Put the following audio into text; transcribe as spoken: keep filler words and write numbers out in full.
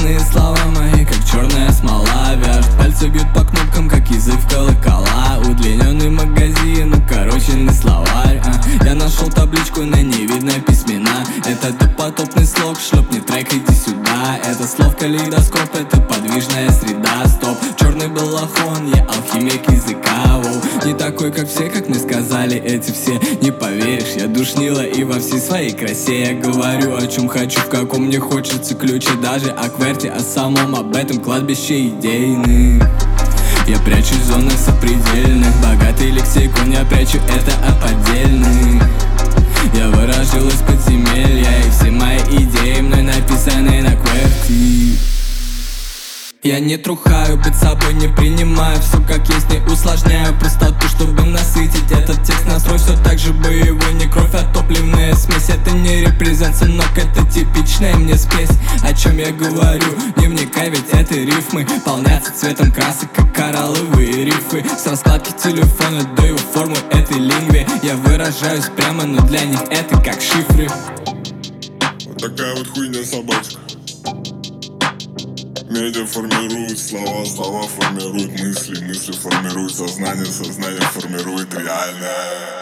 Страшные слова мои, как черная смола, вяжут. Пальцы бьют по кнопкам, как язык в колокола. Удлиненный магазин, укороченный словарь, а. Я нашел табличку, на ней видно письмена. Это допотопный слог, шлепни трек, иди сюда. Это слов калейдоскоп, это подвижная среда. Стоп, черный балахон, я алхимик языка. Воу. Не такой, как все, как мне сказали эти все. Не поверишь, я душнила и во всей своей красе. Я говорю, о чем хочу, в каком мне хочется ключе. Даже о кверте, о самом об этом кладбище идейных. Я прячу в зонах сопредельных. Богатый лексикон, я прячу это от поддельных. Я выражил из подземелья, и все мои идеи мной написаны на кверти. Я не трухаю, быть собой не принимаю. Все как есть, не усложняю простоту, чтобы насытить этот текст. Настрой все так же боевой, не кровь, а топливная смесь. Это не репрезент, сынок, это типичная мне спесь. О чем я говорю, не вникай, ведь это рифмы полнятся цветом красок, как коралловые рифы. С раскладки телефона даю форму этой лингве. Я выражаюсь прямо, но для них это как шифры. Вот такая вот хуйня, собачка. Медиа формирует слова, слова формируют мысли, мысли формируют сознание, сознание формирует реальное.